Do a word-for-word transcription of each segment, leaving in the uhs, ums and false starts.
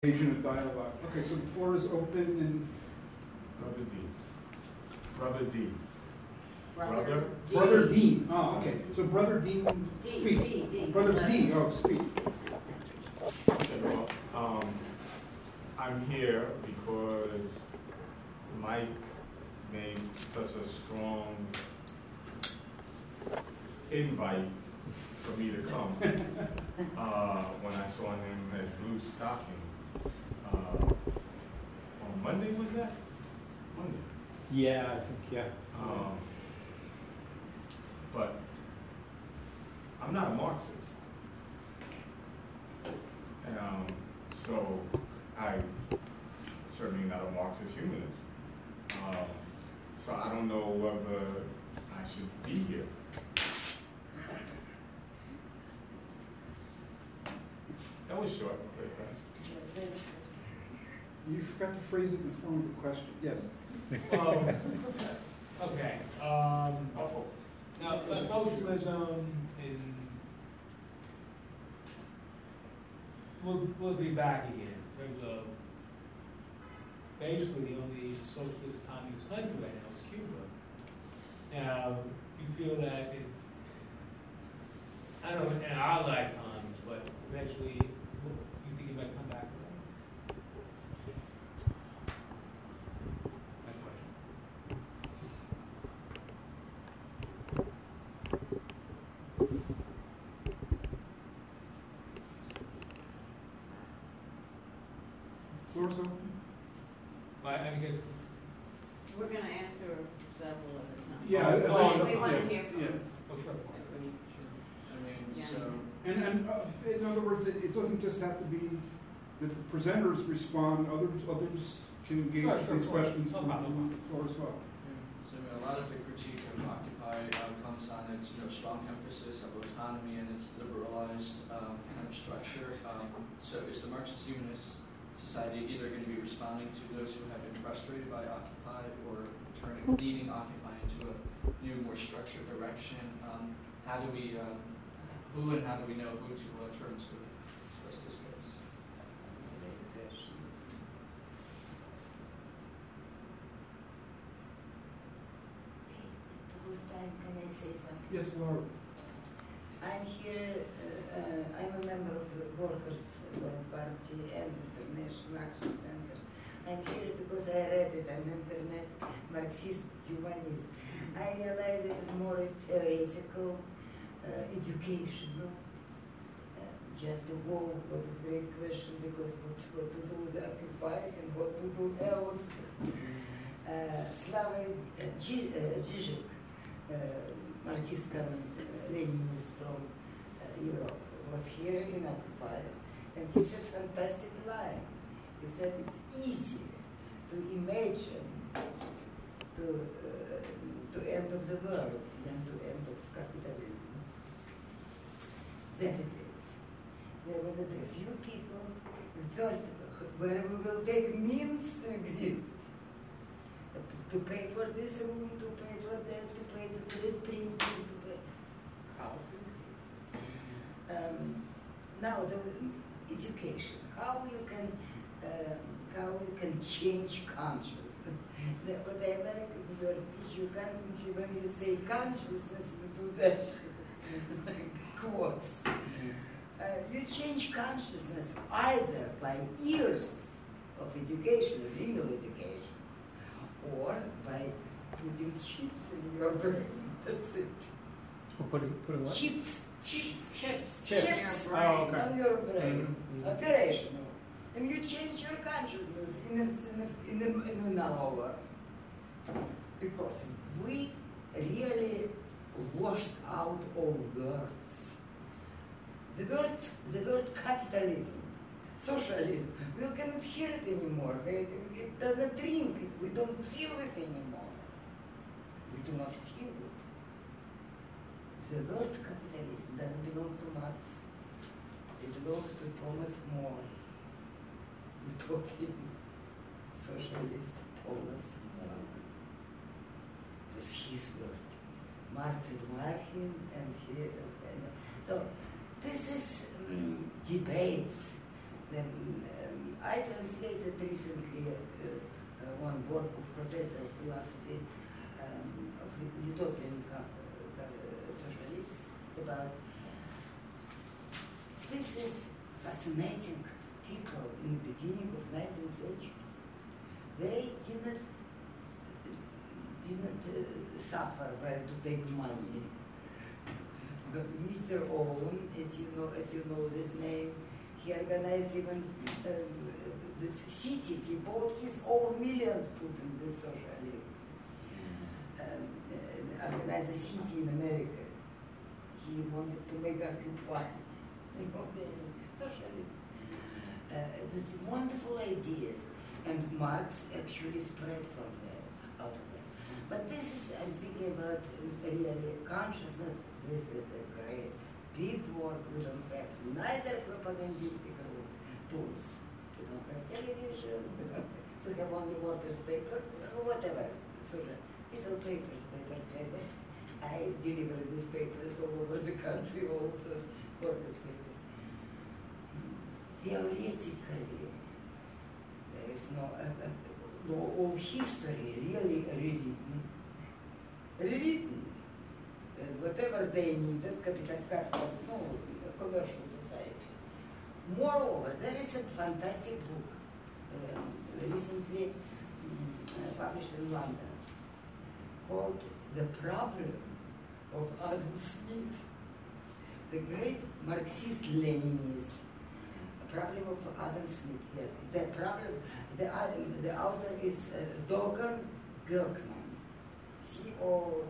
engage in a dialogue. Okay, so the floor is open and Brother D. Brother D. Brother Brother? D. Brother Dean. Oh, okay. So Brother Dean, D, speak. D, D. Brother D, oh, speak. Okay, well, um, I'm here because Mike made such a strong invite for me to come. uh, when I saw him at Blue Stocking. Uh, on Monday, was that? Monday. Yeah, I think, yeah. Um, but I'm not a Marxist. Um, so I'm certainly not a Marxist humanist. Um, so I don't know whether I should be here. That was short and quick, right? You forgot to phrase it in the form of a question. Yes. Um, okay. Um, now, uh, socialism in we'll we'll be back again in terms of basically the only socialist communist country right now is Cuba. Now, you feel that it, I don't know in our lifetimes, but eventually, you think it might come back to that? Floor is open. I, I mean, We're going to answer several at a time. Yeah, Oh, I- I- oh, we want yeah, to hear from yeah. oh, sure. everybody. I mean, Yeah. so, And, and uh, in other words, it, it doesn't just have to be that the presenters respond, others others can engage Sure, with sure, these sure. questions No from, problem. from the floor as well. so a lot of the critique of Occupy uh, comes on its you know, strong emphasis of autonomy and its liberalized um, kind of structure. Um, so is the Marxist Humanist Society either going to be responding to those who have been frustrated by Occupy or turning, leading Occupy into a new, more structured direction? Um, how do we, um, who and how do we know who to uh, turn to as far as this goes? To whose time can I say something? Yes, Laura. I'm here, uh, uh, I'm a member of the Workers' World Party and International Action Center. I'm here because I read it on internet, Marxist humanist. I realize it's more a theoretical uh, educational. Uh, just a whole what a great question because what, what to do with Occupy and what to do else. Uh, Slavoj uh, Ži- uh, Žižek, uh, Marxist comment, uh, Leninist from uh, Europe, was here in Occupy, and he said fantastic line. He said it's easy to imagine to uh, to end of the world than to end of capitalism. That it is. There were a few people, first, where we will take means to exist. To pay for this room, to pay for that, to pay for this printing, to pay how to exist. Um, now the education, how you can um, how you can change consciousness. That what I like in your speech, you can when you say consciousness, you do that quotes. Uh, you change consciousness either by years of education, real education, or by putting chips in your brain. That's it. Well, putting, putting what? Chips. Chips. Chips. Chips. In your brain. Oh, okay. On your brain. Mhm, mhm. Operational. And you change your consciousness in a, in a, in a, in an hour. Because we really washed out all words. The word, the word capitalism, socialism, we cannot hear it anymore. It, it doesn't ring. It, we don't feel it anymore. We do not feel it. The word capitalism doesn't belong to Marx. It belongs to Thomas More. Utopian socialist Thomas More. That's his word. Marx admired him and he, and so this is um, debates, the um, I translated recently uh, uh, one work of professor of philosophy um, of utopian co- uh, socialists about this is fascinating people in the beginning of nineteenth century. They didn't didn't uh, suffer where to take money. But Mister Owen, as you know, as you know this name, he organized even um, the city. He bought his own millions put in this socialism. Um, uh, organized a city in America. He wanted to make occupy. You know, the socialism. Uh, these wonderful ideas, and Marx actually spread from there, out of there. But this is, I'm speaking about uh, really consciousness. This is a great, big work. We don't have neither propagandistic tools. We don't have television. We, don't, we have only workers' paper, whatever. So little papers, papers, papers. I deliver these papers all over the country, also workers' papers. Theoretically, there is no, uh, uh, no all history really rewritten. Rewritten. Uh, whatever they needed, capital, capital, no, commercial society. Moreover, there is a fantastic book uh, recently um, uh, published in London called The Problem of Adam Smith, the great Marxist-Leninist problem of Adam Smith. Yeah. The problem, the, uh, the author is uh, Dogan Gurkman, C O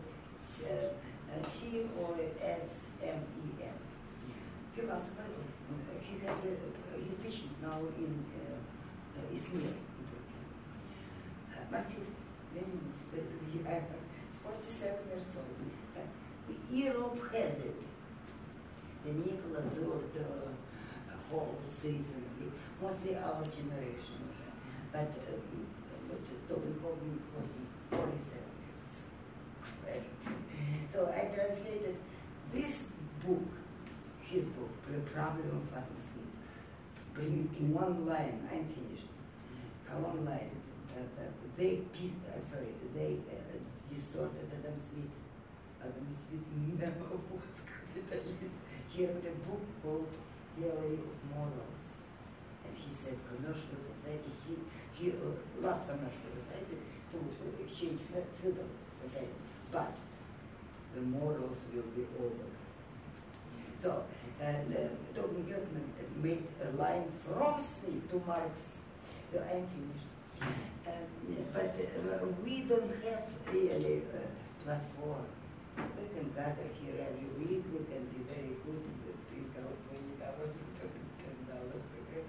C O S M E N, philosopher. He has a, he teaches now in uh, uh, Izmir, in Turkey. Uh, Marxist, Leninist, uh, he uh, is forty-seven years old. Uh, Europe has it. The Nicola Zord, uh, Halls recently, mostly our generation, but um, don't call me forty-seven years. Right. So I translated this book, his book, The Problem of Adam Smith, bring in one line. I'm finished. Uh, one line. Uh, uh, they, I'm sorry, they uh, distorted Adam Smith. Adam Smith never was capitalist. He wrote a book called Theory of Morals, and he said commercial society. He he uh, loved commercial society to uh, exchange feudal society, but the morals will be over. So, and uh, Dogan Gurkman made a line from Smith to Marx. So I'm finished. Um, yeah, but uh, we don't have really a platform. We can gather here every week. We can be very good. We bring out twenty dollars, ten dollars. Okay?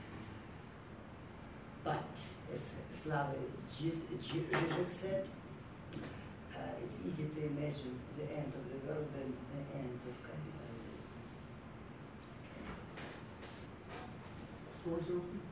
But as Slavoj Žižek said, uh, it's easy to imagine the end of the world and the end of capitalism. Floor is open.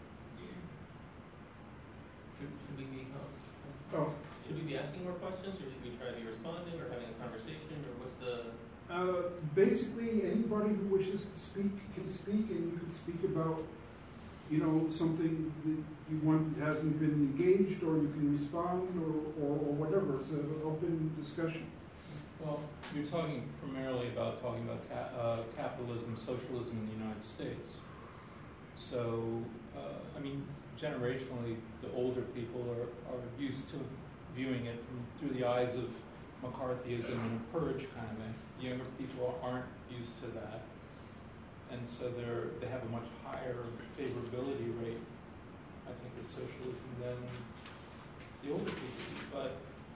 Should, should we be, uh, Oh, should we be asking more questions, or should we try to be responding, or having a conversation, or what's the? uh, basically, anybody who wishes to speak can speak, and you can speak about, you know, something that you want that hasn't been engaged, or you can respond, or, or, or whatever. It's an open discussion. Well, you're talking primarily about talking about ca- uh, capitalism, socialism in the United States. So, uh, I mean, generationally, the older people are, are used to viewing it from through the eyes of McCarthyism and a purge kind of thing. Younger people aren't used to that, and so they're they have a much higher favorability rate, I think, with socialism than the older people do. But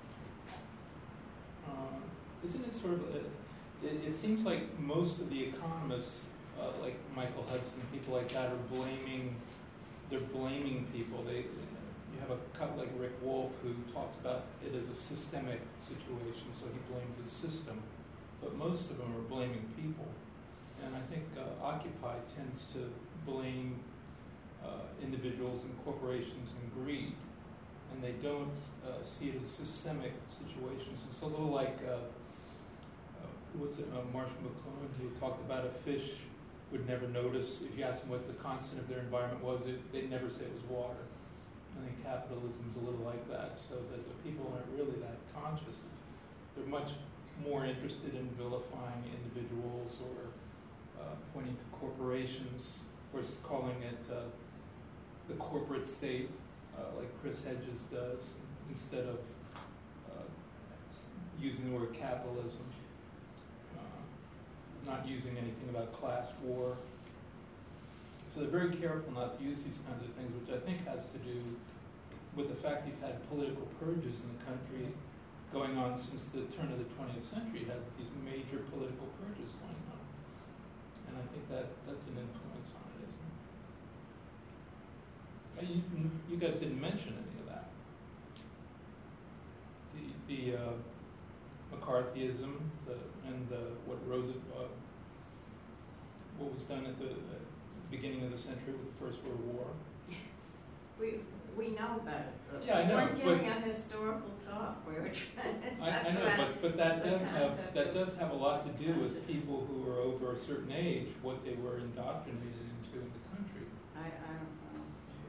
uh, isn't it sort of a, it, it seems like most of the economists, uh, like Michael Hudson, people like that, are blaming. They're blaming people. They, you have a cut like Rick Wolf who talks about it as a systemic situation, so he blames the system. But most of them are blaming people. And I think uh, Occupy tends to blame uh, individuals and corporations and greed. And they don't uh, see it as systemic situations. It's a little like, uh, uh, what's it, uh, Marshall McLuhan, who talked about a fish would never notice. If you asked them what the constant of their environment was, it, they'd never say it was water. I think capitalism's a little like that, so that the people aren't really that conscious. They're much more interested in vilifying individuals or uh, pointing to corporations, or s- calling it uh, the corporate state, uh, like Chris Hedges does, instead of uh, s- using the word capitalism, uh, not using anything about class war. So they're very careful not to use these kinds of things, which I think has to do with the fact you've had political purges in the country going on since the turn of the twentieth century. You had these major political purges going on. And I think that that's an influence on it, isn't it? Uh, You, you guys didn't mention any of that. The, the uh, McCarthyism, the, and the, what Rosa, uh, what was done at the uh, beginning of the century with the First World War. We, we know about it, though. Yeah, I know, We're giving but- a historical talk, we were trying to I, talk I know, about but, but that the does have, concept that of does have a lot to do with consciousness. people who are over a certain age, what they were indoctrinated into in the country. I, I don't know.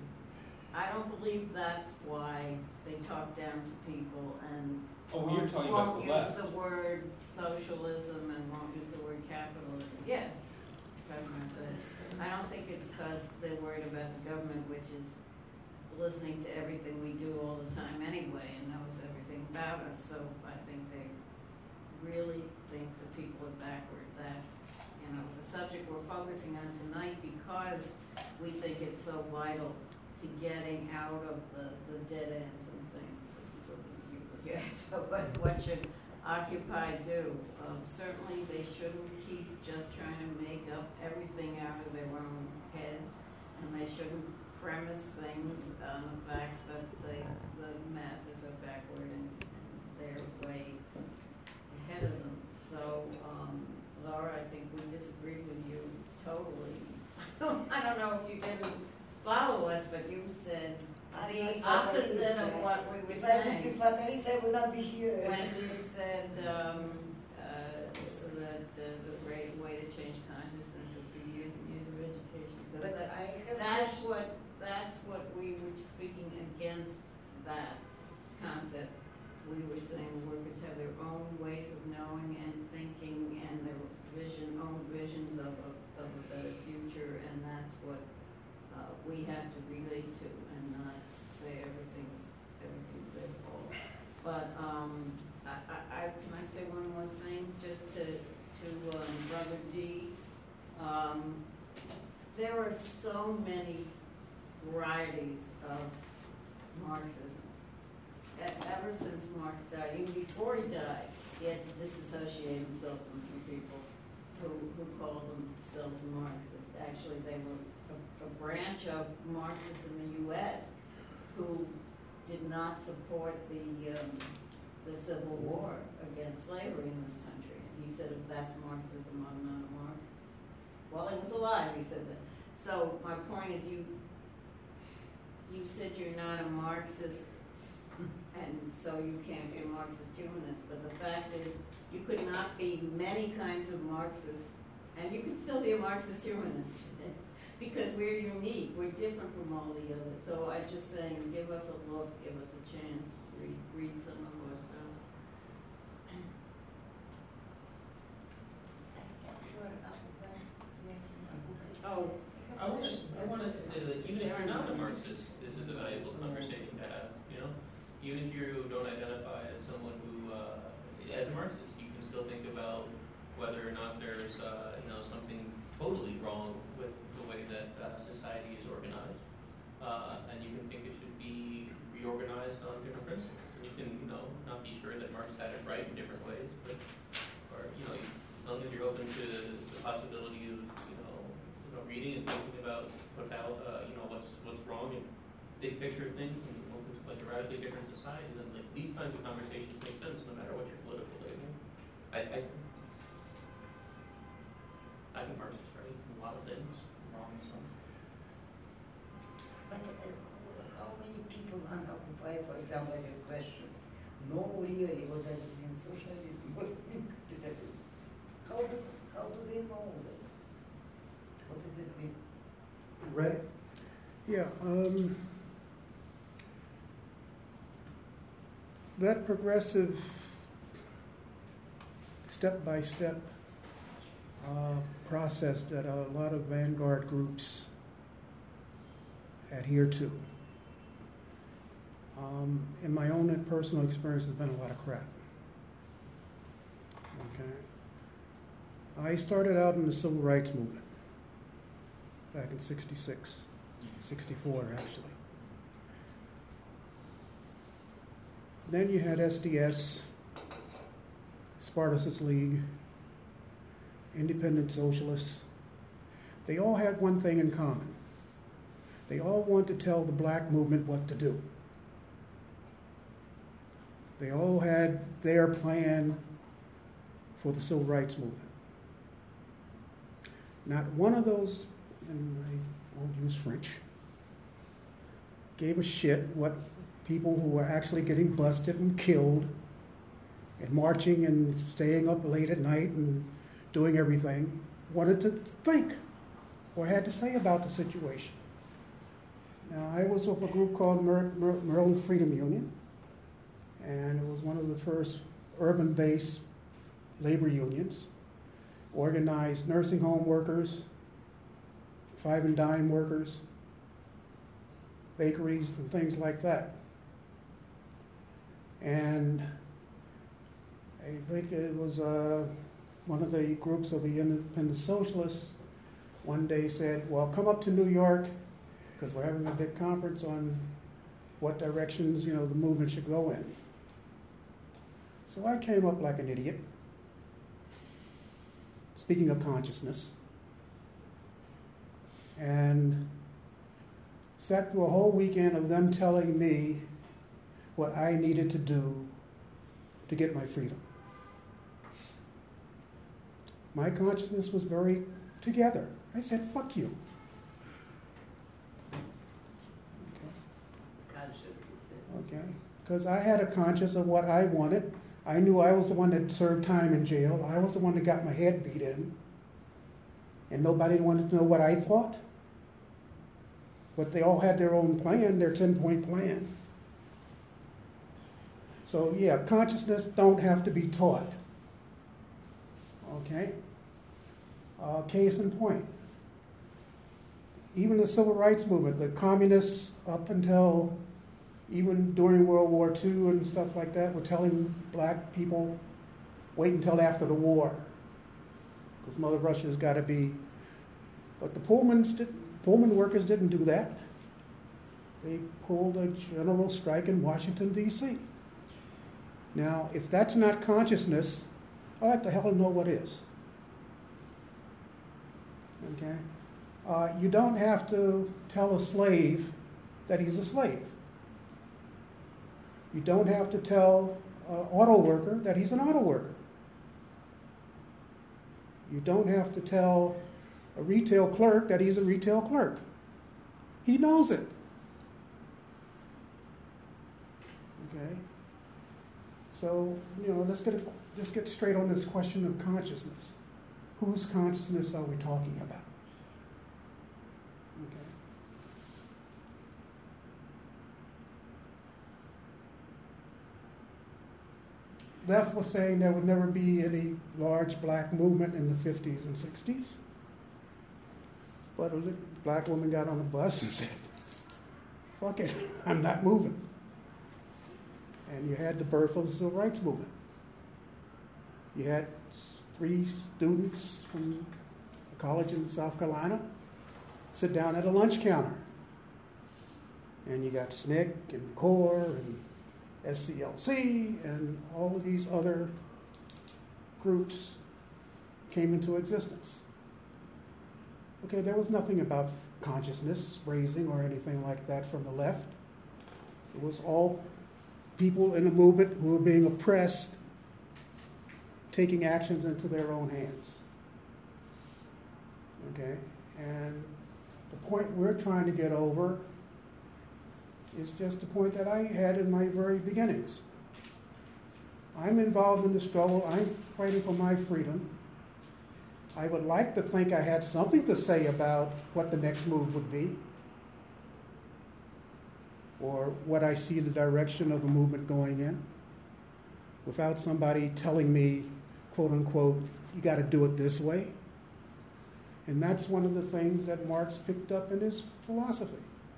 I don't believe that's why they talk down to people and Oh, you're won't- talking about the left. Won't use the word socialism and won't use the word capitalism. Yeah, talking about that. I don't think it's because they're worried about the government, which is listening to everything we do all the time anyway and knows everything about us. So I think they really think the people are backward. That, you know, the subject we're focusing on tonight, because we think it's so vital to getting out of the, the dead ends and things. Yes, but what, what should Occupy do? Um, certainly they shouldn't keep just trying to make up everything out of their own heads, and they shouldn't premise things on the fact that they, the masses are backward and, and they're way ahead of them. So, um, Laura, I think we disagree with you totally. I don't know if you didn't follow us, but you said the opposite of what we were If I would be saying. fatalist, I would not be here. When you said um, uh, that uh, the right way to change consciousness is to use music education, because But that's, I have that's what that's what we were speaking against, that concept. We were saying workers have their own ways of knowing and thinking and their vision, own visions of a, of a better future, and that's what uh, we have to relate to, and not say everything's everything's their fault. But um, I, I, I can I say one more thing, just to to um, Brother D. Um, there are so many varieties of Marxism. E- ever since Marx died, even before he died, he had to disassociate himself from some people who who called themselves Marxists. Actually, they were a, a branch of Marxists in the U S who did not support the um, the Civil War against slavery in this country. And he said, if that's Marxism, I'm not a Marxist. Well, he was alive, he said that. So my point is, you you said you're not a Marxist, and so you can't be a Marxist humanist. But the fact is, you could not be many kinds of Marxists, and you can still be a Marxist humanist. Because we're unique, we're different from all the others. So I'm just saying, give us a look, give us a chance, read, read some of our stuff. Oh, I wanted, I wanted to say that even if you're not a Marxist, this is a valuable conversation to have, you know? Even if you don't identify as someone who, uh, as a Marxist, you can still think about whether or not there's, uh, you know, something totally wrong with the way that uh, society is organized. Uh, and you can think it should be reorganized on different principles. And you can, you know, not be sure that Marx had it right in different ways, but, or, you know, as long as you're open to the possibility of, you know, you know reading and thinking about what, uh, you know, what's what's wrong and big picture things and open to like a radically different society, then like these kinds of conversations make sense no matter what your political label. I, I I think Marx is right in a lot of things, wrong in some. But uh, how many people occupy, for example, like a question, know really what does it mean socialism? What it means capitalism? How do, how do they know that? did we? Ray? Yeah, um, that progressive, step-by-step uh, process that a lot of vanguard groups adhere to, um, in my own personal experience, has been a lot of crap. Okay. I started out in the civil rights movement back in sixty-six, sixty-four actually. Then you had S D S, Spartacus League, Independent Socialists. They all had one thing in common. They all wanted to tell the black movement what to do. They all had their plan for the civil rights movement. Not one of those, and I won't use French, gave a shit what people who were actually getting busted and killed and marching and staying up late at night and doing everything wanted to think or had to say about the situation. Now, I was with a group called Mer- Mer- Maryland Freedom Union, and it was one of the first urban-based labor unions, organized nursing home workers, five and dime workers, bakeries and things like that. And I think it was uh, one of the groups of the Independent Socialists one day said, well, come up to New York because we're having a big conference on what directions, you know, the movement should go in. So I came up like an idiot. Speaking of consciousness, and sat through a whole weekend of them telling me what I needed to do to get my freedom. My consciousness was very together. I said, fuck you. Okay, okay. Because I had a conscience of what I wanted. I knew I was the one that served time in jail. I was the one that got my head beat in. And nobody wanted to know what I thought. But they all had their own plan, their ten-point plan. So yeah, consciousness don't have to be taught. Okay? Uh, case in point. Even the civil rights movement, the communists up until even during World War Two and stuff like that, were telling black people, wait until after the war, because Mother Russia's got to be. But the Pullmans did, Pullman workers didn't do that. They pulled a general strike in Washington, D C Now, if that's not consciousness, I'd like to hell know what is. Okay? Uh, you don't have to tell a slave that he's a slave. You don't have to tell an auto worker that he's an auto worker. You don't have to tell a retail clerk that he's a retail clerk. He knows it. Okay? So, you know, let's get, a, let's get straight on this question of consciousness. Whose consciousness are we talking about? Okay. Left was saying there would never be any large black movement in the fifties and sixties. But a black woman got on a bus and said, fuck it, I'm not moving. And you had the birth of the civil rights movement. You had three students from a college in South Carolina sit down at a lunch counter. And you got S N C C and CORE and S C L C and all of these other groups came into existence. Okay, there was nothing about consciousness raising or anything like that from the left. It was all people in a movement who were being oppressed, taking actions into their own hands. Okay, and the point we're trying to get over is just the point that I had in my very beginnings. I'm involved in the struggle. I'm fighting for my freedom. I would like to think I had something to say about what the next move would be, or what I see the direction of the movement going in, without somebody telling me, quote unquote, you got to do it this way. And that's one of the things that Marx picked up in his philosophy.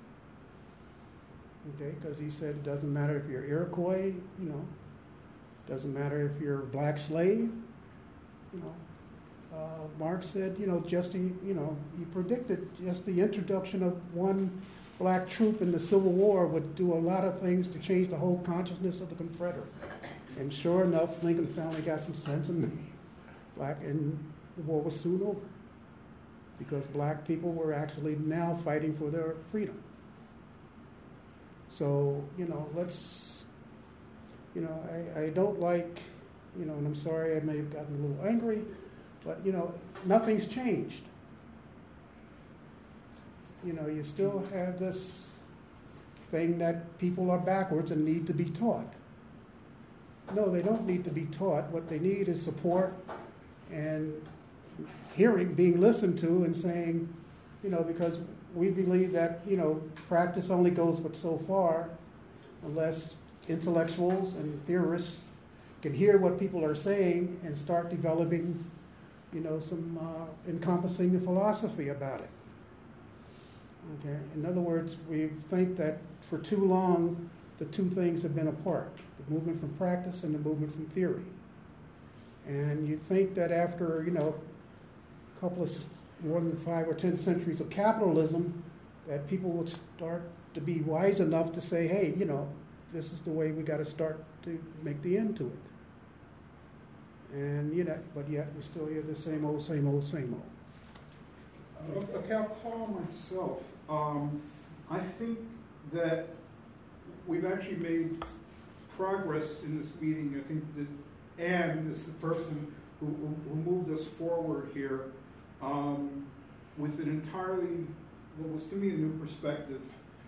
Okay, because he said it doesn't matter if you're Iroquois, you know, doesn't matter if you're a black slave, you know. Uh, Marx said, you know, just the, you know, he predicted just the introduction of one black troop in the Civil War would do a lot of things to change the whole consciousness of the Confederate. And sure enough, Lincoln finally got some sense in black, and the war was soon over, because black people were actually now fighting for their freedom. So, you know, let's, you know, I, I don't like, you know, and I'm sorry I may have gotten a little angry, but, you know, nothing's changed. You know, you still have this thing that people are backwards and need to be taught. No, they don't need to be taught. What they need is support and hearing, being listened to, and saying, you know, because we believe that, you know, practice only goes but so far unless intellectuals and theorists can hear what people are saying and start developing, you know, some uh, encompassing philosophy about it. Okay. In other words, we think that for too long the two things have been apart, the movement from practice and the movement from theory. And you think that after, you know, a couple of more than five or ten centuries of capitalism, that people would start to be wise enough to say, hey, you know, this is the way we got to start to make the end to it. And, you know, but yet we still hear the same old, same old, same old. Okay, I'll call myself. Um, I think that we've actually made progress in this meeting. I think that Anne is the person who, who, who moved us forward here um, with an entirely, what was to me a new perspective.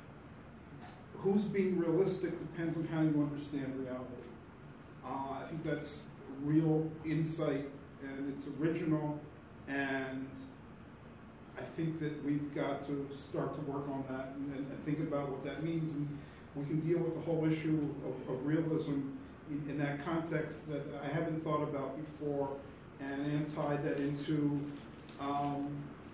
Who's being realistic depends on how you understand reality. Uh, I think that's real insight, and it's original, and I think that we've got to start to work on that and, and think about what that means, and we can deal with the whole issue of, of realism in, in that context that I haven't thought about before, and then tied that into um,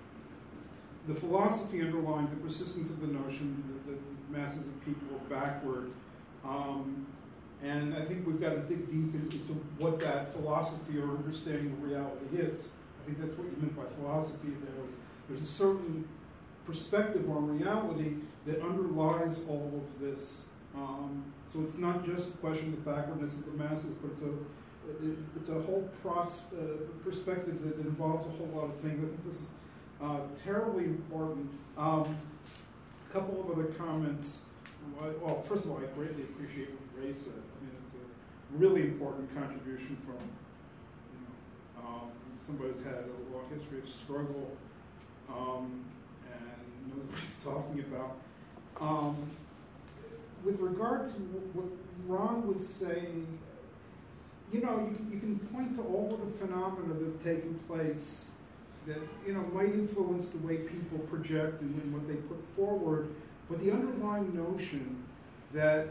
the philosophy underlying the persistence of the notion that, that masses of people are backward. Um, and I think we've got to dig deep into what that philosophy or understanding of reality is. I think that's what you meant by philosophy. There was, there's a certain perspective on reality that underlies all of this. Um, so it's not just a question of the backwardness of the masses, but it's a it, it's a whole pros, uh, perspective that involves a whole lot of things. I think this is uh, terribly important. Um, a couple of other comments. Well, first of all, I greatly appreciate what Ray said. I mean, it's a really important contribution from you know, um, somebody who's had a long history of struggle um, and knows what he's talking about. Um, with regard to what Ron was saying, you know, you, you can point to all of the phenomena that have taken place that, you know, might influence the way people project and, and what they put forward, but the underlying notion that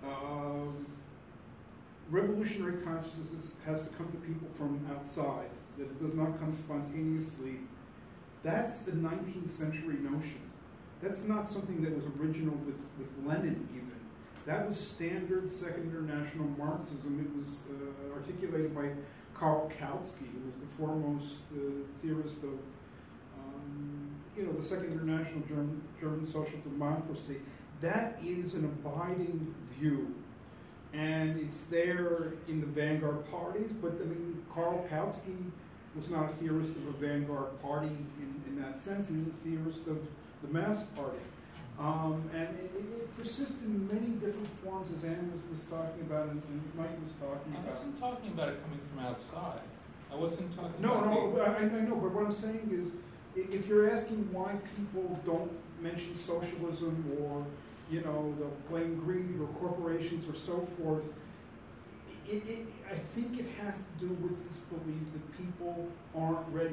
um, revolutionary consciousness has to come to people from outside, that it does not come spontaneously, that's a nineteenth century notion. That's not something that was original with, with Lenin even. That was standard Second International Marxism. It was uh, articulated by Karl Kautsky, who was the foremost uh, theorist of um, you know, the Second International German, German Social Democracy. That is an abiding view. And it's there in the vanguard parties, but I mean, Karl Kautsky was not a theorist of a vanguard party in, in that sense. He was a theorist of the mass party. Um, and it, it, it persists in many different forms, as Anne was, was talking about and, and Mike was talking I about. wasn't talking about it coming from outside. I wasn't talking No, about no, the, I, I know, but what I'm saying is, if you're asking why people don't mention socialism or, you know, they'll blame greed or corporations or so forth, it, it, I think it has to do with this belief that people aren't ready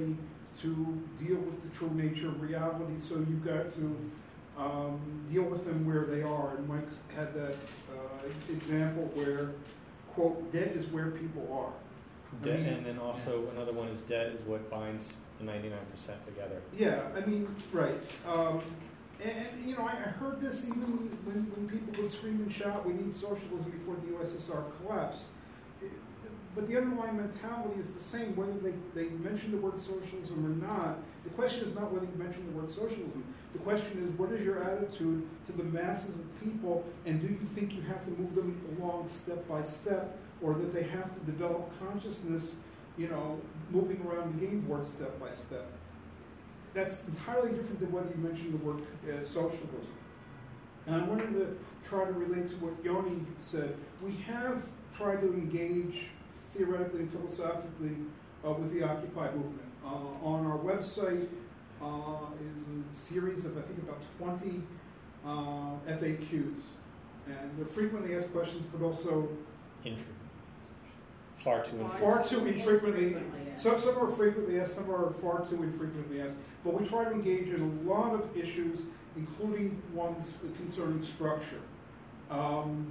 to deal with the true nature of reality, so you've got to um, deal with them where they are. And Mike's had that uh, example where, quote, debt is where people are. Debt, I mean, and then also another one is debt is what binds the ninety-nine percent together. Yeah, I mean, right. Um, and, and, you know, I, I heard this even when, when people would scream and shout, we need socialism before the U S S R collapsed. It, but the underlying mentality is the same, whether they, they mention the word socialism or not. The question is not whether you mention the word socialism. The question is, what is your attitude to the masses of people, and do you think you have to move them along step by step, or that they have to develop consciousness, you know, moving around the game board step by step? That's entirely different than whether you mention the word uh, socialism. And I wanted to try to relate to what Yoni said. We have tried to engage theoretically and philosophically uh, with the Occupy movement. Uh, on our website uh, is a series of, I think, about twenty uh, F A Qs. And they're frequently asked questions, but also Infrequent. Far too infrequent. far too infrequently. Infrequently asked. Some, some are frequently asked, some are far too infrequently asked. But we try to engage in a lot of issues, including ones concerning structure. Um,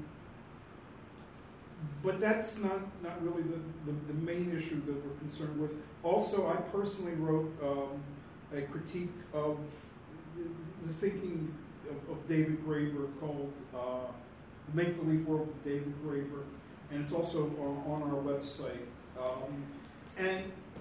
but that's not, not really the, the, the main issue that we're concerned with. Also, I personally wrote um, a critique of the, the thinking of, of David Graeber called uh, The Make-Believe World of David Graeber. And it's also on, on our website. Um, and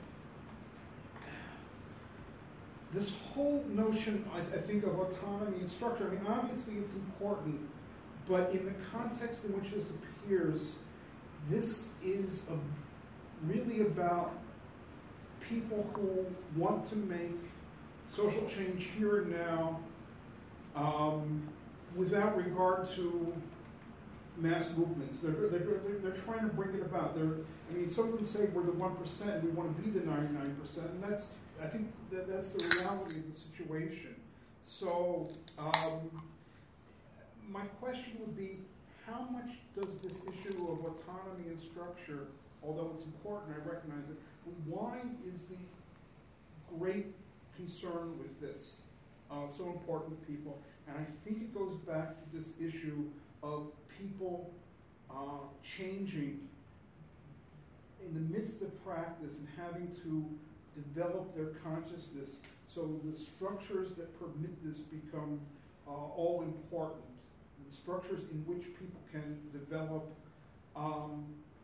this whole notion, I, I think, of autonomy and structure, I mean, obviously it's important, but in the context in which this appears, this is a, really about people who want to make social change here and now um, without regard to mass movements. They're, they're, they're, they're trying to bring it about. They're, I mean, some of them say we're the one percent, we want to be the ninety-nine percent, and that's, I think that that's the reality of the situation. So, um, my question would be, how much does this issue of autonomy and structure, although it's important, I recognize it, why is the great concern with this uh, so important to people? And I think it goes back to this issue of people uh, changing in the midst of practice and having to develop their consciousness, so the structures that permit this become uh, all important. The structures in which people can develop. Um,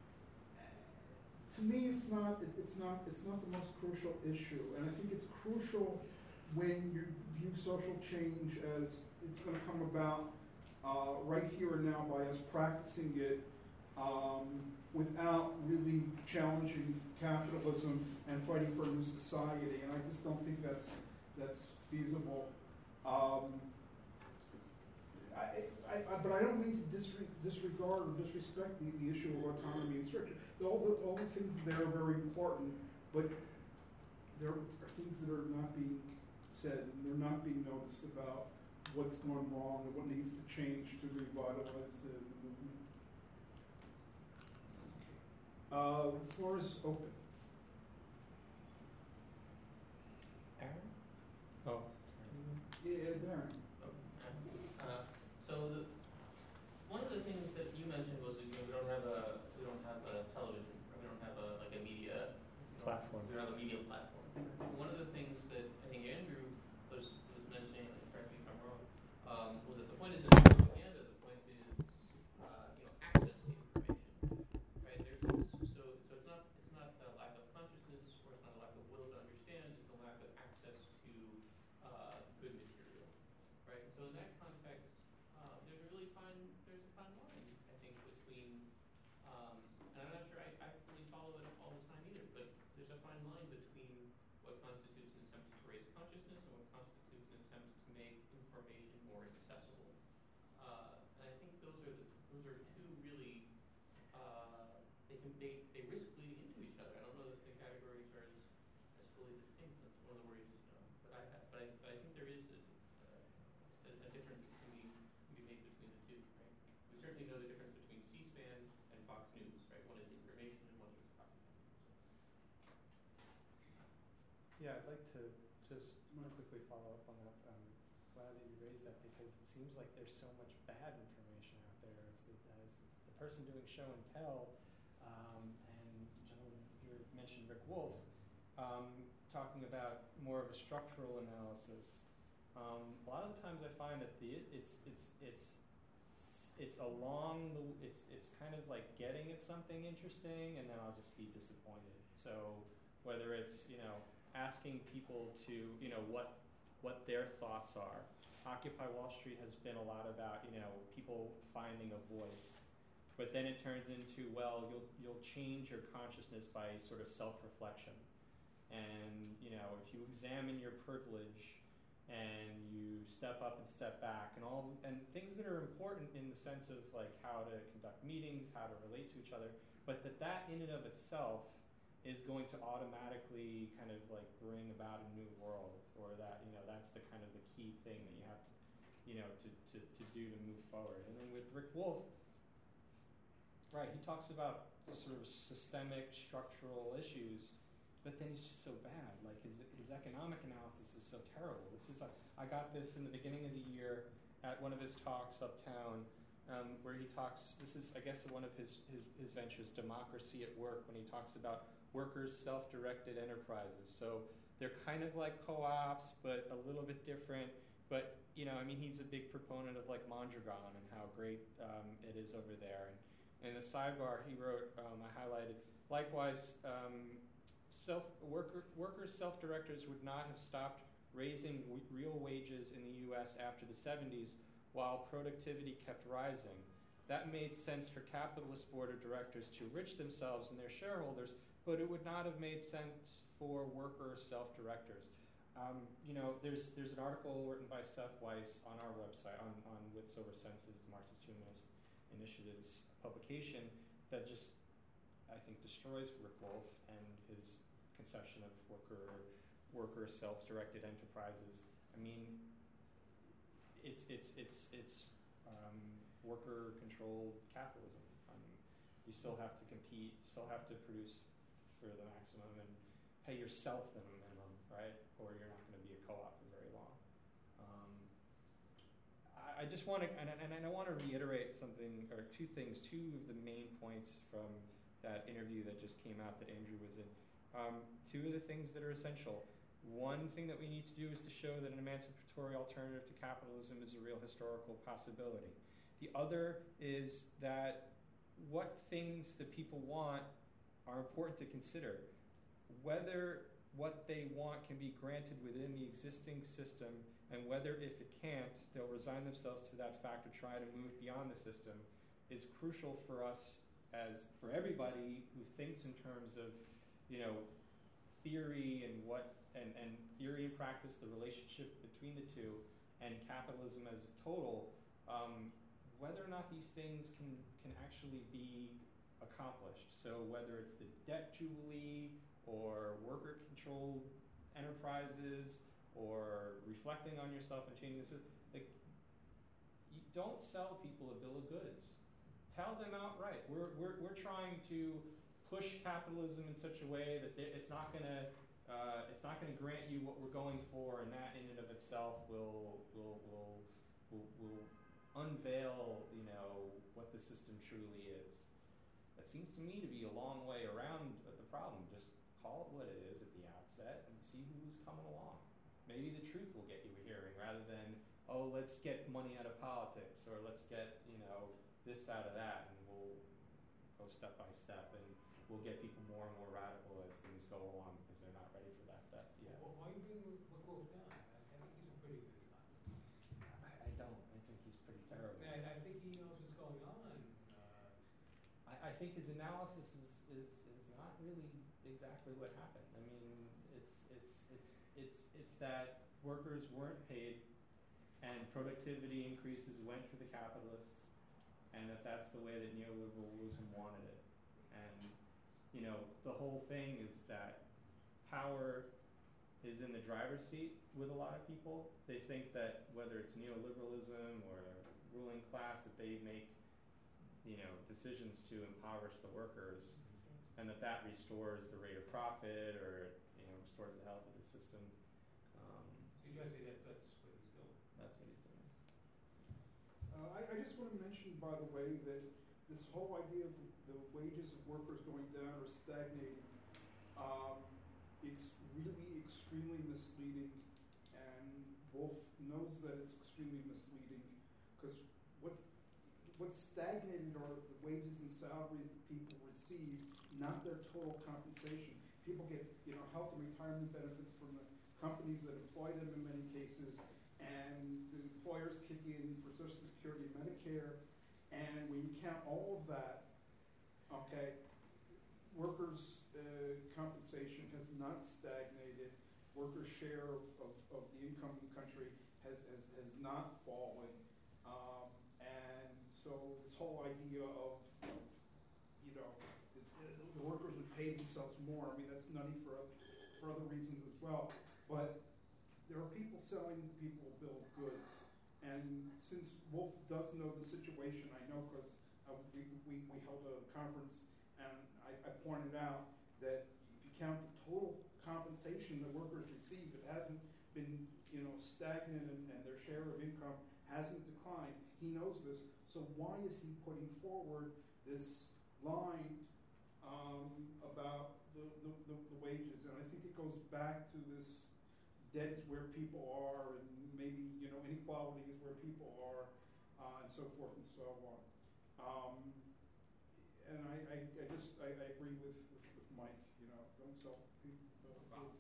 to me, it's not. It, it's not. It's not the most crucial issue, and I think it's crucial when you view social change as it's going to come about uh, right here and now by us practicing it um, without really challenging capitalism and fighting for a new society. And I just don't think that's that's feasible. Um, I, I, I, but I don't mean to disre disregard or disrespect the, the issue of autonomy and structure. All the, all the things there are very important, but there are things that are not being said, and they're not being noticed about what's going wrong and what needs to change to revitalize the, the movement. Uh, the floor is open. Aaron? Oh. Yeah, Darren. Uh, so the, one of the things that you mentioned was that, you know, we don't have a we don't have a television, or we don't have a like a media Platform. We don't have a media platform. One of the things that I think Andrew was was mentioning, and correct me if I'm wrong, um, was that the point isn't propaganda. The point is uh, you know access to information, right? There's so so it's not it's not a lack of consciousness, or it's not a lack of will to understand. It's a lack of access to uh, good material, right? So in that context, uh, there's a really fine there's a fine line, I think, between um, and I'm not sure I, I fully follow it all the time either, but there's a fine line between what constitutes an attempt to raise consciousness and what constitutes an attempt to make information more accessible. Uh, and I think those are the, those are two really uh, they can they, they risk bleeding into each other. I don't know that the categories are as, as fully distinct. That's one of the worries um, that I have. But I, but I think there is a, uh, a, a difference that can be can be made between the two. Right? We certainly know the difference between C-SPAN and Fox News. Right? One is information and one is propaganda. So. Yeah, I'd like to just quickly follow up on that. I'm glad that you raised that because it seems like there's so much bad information out there as the, as the, the person doing show and tell, um, and gentlemen, you mentioned Rick Wolf, um, talking about more of a structural analysis. Um, a lot of the times I find that the it's it's it's it's along the it's it's kind of like getting at something interesting, and then I'll just be disappointed. So whether it's, you know, asking people to, you know, what what their thoughts are. Occupy Wall Street has been a lot about, you know, people finding a voice, but then it turns into, well, you'll you'll change your consciousness by sort of self-reflection, and, you know, if you examine your privilege and you step up and step back and all and things that are important in the sense of like how to conduct meetings, how to relate to each other, but that that in and of itself is going to automatically kind of like bring about a new world, or that, you know, that's the kind of the key thing that you have to, you know, to, to, to do to move forward. And then with Rick Wolf, right, he talks about the sort of systemic structural issues, but then he's just so bad. Like his his economic analysis is so terrible. This is a, I got this in the beginning of the year at one of his talks uptown, um, where he talks. This is, I guess, one of his, his his ventures, Democracy at Work, when he talks about workers' self-directed enterprises. So they're kind of like co-ops, but a little bit different. But, you know, I mean, he's a big proponent of like Mondragon and how great um, it is over there. And, and in the sidebar, he wrote, um, I highlighted, likewise. Um, Self, worker, workers' self-directors would not have stopped raising w- real wages in the U S after the seventies while productivity kept rising. That made sense for capitalist board of directors to enrich themselves and their shareholders, but it would not have made sense for worker self-directors. Um, you know, there's there's an article written by Seth Weiss on our website, on, on With Sober Senses, the Marxist Humanist Initiative's publication, that just, I think, destroys Rick Wolf and his conception of worker worker self-directed enterprises. I mean, it's it's it's it's um, worker-controlled capitalism. Um, you still have to compete, you still have to produce for the maximum and pay yourself the minimum, right? Or you're not going to be a co-op for very long. Um, I, I just want to, and, and, and I want to reiterate something, or two things, two of the main points from that interview that just came out that Andrew was in. Um, two of the things that are essential. One thing that we need to do is to show that an emancipatory alternative to capitalism is a real historical possibility. The other is that what things that people want are important to consider. Whether what they want can be granted within the existing system, and whether if it can't, they'll resign themselves to that fact or try to move beyond the system, is crucial for us, as for everybody who thinks in terms of, you know, theory and what and, and theory and practice, the relationship between the two, and capitalism as a total, um, whether or not these things can can actually be accomplished. So whether it's the debt jubilee or worker-controlled enterprises or reflecting on yourself and changing this, like, you don't sell people a bill of goods. Tell them outright. We're we're we're trying to push capitalism in such a way that it's not going to uh, it's not going to grant you what we're going for, and that in and of itself will will will will, will unveil, you know, what the system truly is. That seems to me to be a long way around the problem. Just call it what it is at the outset and see who's coming along. Maybe the truth will get you a hearing rather than, oh, let's get money out of politics, or let's get, you know, this out of that, and we'll go step by step, and we'll get people more and more radical as things go along because they're not ready for that. That yeah. Well, why are you bringing Rick Wolf down? I I think he's a pretty good guy. I, I don't. I think he's pretty terrible. And I think he knows what's going on. Uh, I, I think his analysis is, is, is not really exactly what happened. I mean, it's it's it's it's it's that workers weren't paid, and productivity increases went to the capitalists, and that that's the way that neoliberalism wanted it. And, you know, the whole thing is that power is in the driver's seat with a lot of people. They think that whether it's neoliberalism or a ruling class, that they make, you know, decisions to impoverish the workers, and that that restores the rate of profit, or, you know, restores the health of the system. Um, You're trying to say that that's what he's doing. that's what he's doing. Uh, I, I just want to mention, by the way, that this whole idea of the wages of workers going down or stagnating, um, it's really extremely misleading, and Wolf knows that it's extremely misleading, because what's, what's stagnated are the wages and salaries that people receive, not their total compensation. People get, you know, health and retirement benefits from the companies that employ them in many cases, and the employers kick in for Social Security and Medicare, and when you count all of that, okay, workers' uh, compensation has not stagnated. Workers' share of, of, of the income in the country has, has, has not fallen. Um, and so this whole idea of, of you know, the, the workers would pay themselves more, I mean, that's nutty for, for other reasons as well. But there are people selling people bill of goods. And since Wolf does know the situation, I know because uh, we, we, we held a conference and I, I pointed out that if you count the total compensation that workers receive, it hasn't been, you know, stagnant, and, and their share of income hasn't declined. He knows this. So why is he putting forward this line um, about the, the, the, the wages? And I think it goes back to this debt is where people are, and maybe, you know, inequality is where people are, uh, and so forth and so on. Um, and I, I, I just, I, I agree with, with, with Mike, you know, don't sell people goods.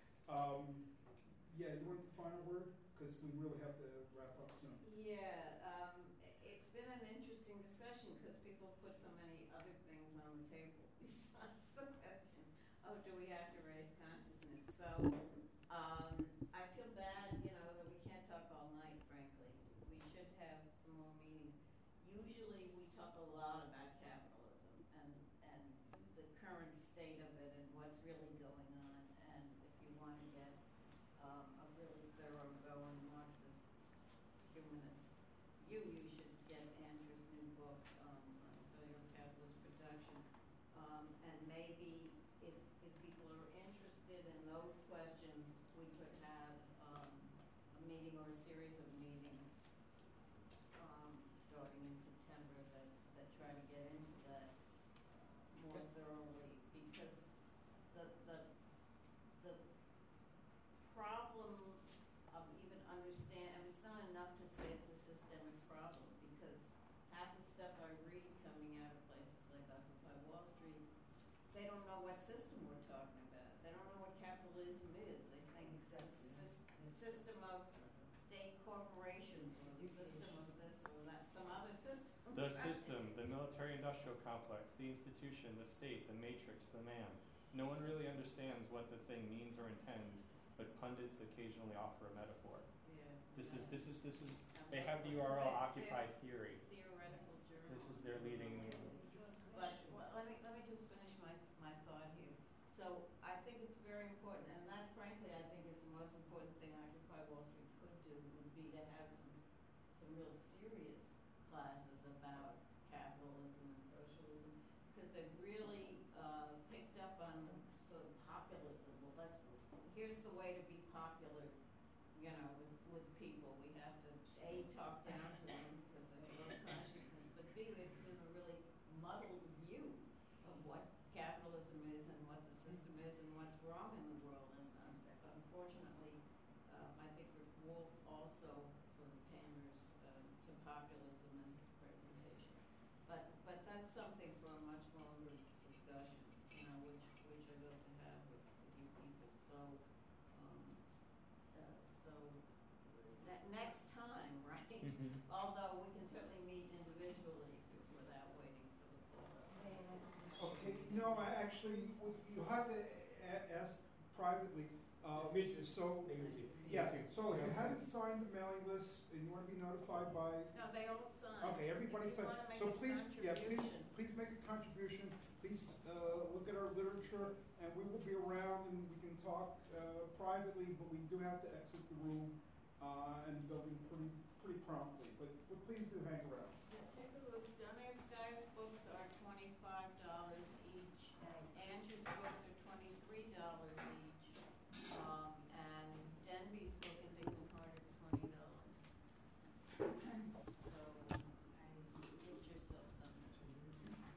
Um, yeah, you want the final word? Because we really have to wrap up soon. Yeah, um, it's been an interesting discussion because people put so many other things on the table besides the question, oh, do we have to raise consciousness? So, Um, I feel bad, you know, that we can't talk all night, frankly. We should have some more meetings. Usually we talk a lot about capitalism and, and the current state of it and what's really going on. And if you want to get um, a really thorough going Marxist humanist view, you should get Andrew's new book um, on failure of capitalist production. Um, and maybe if, if people are interested in those questions, we could have um, a meeting or a series of meetings um, starting in September that, that try to get into that uh, more thoroughly, because the, the, the problem of even understand, I mean, it's not enough to say it's a systemic problem, because half the stuff I read coming out of places like Occupy Wall Street, they don't know what system we're talking about. They don't know what capitalism is. They think it's a sy- system of state corporations, or the system of this or that, some other system. The system, the military-industrial complex, the institution, the state, the matrix, the man. No one really understands what the thing means or intends, but pundits occasionally offer a metaphor. Yeah. This is, this is, this is, they have the U R L Occupy theory. Theoretical journal. This is their leading. But well, let me let me just finish my, my thought here. So I think it's very important, and that, frankly, I think is the most important thing Occupy Wall Street could do, would be to have some some real serious classes about capitalism and socialism, because they've really uh, picked up on sort of populism. Well, that's here's the way to be popular, you know, with, with people. We have to A, talk down to them because they have low consciousness, but B, we have to give them a really muddled view of what capitalism is and what the system is and what's wrong in the world. And um, unfortunately, uh, I think Wolf also sort of panders uh, to populism in his presentation. But but that's something for a much longer discussion, you know, which which I'd love to have with, with you people. So um, uh, so that next time, right? Mm-hmm. Although we can certainly meet individually without waiting for the full. Okay, no, I actually, you'll have to a- ask privately. Uh, so, yeah, so if you haven't signed the mailing list and you want to be notified by, No, they all sign. okay, everybody If you signed. wanna make So a please, yeah, please, contribution. please make a contribution. Please uh, look at our literature, and we will be around and we can talk uh, privately, but we do have to exit the room uh, and the building pretty, pretty promptly. But, but please do hang around.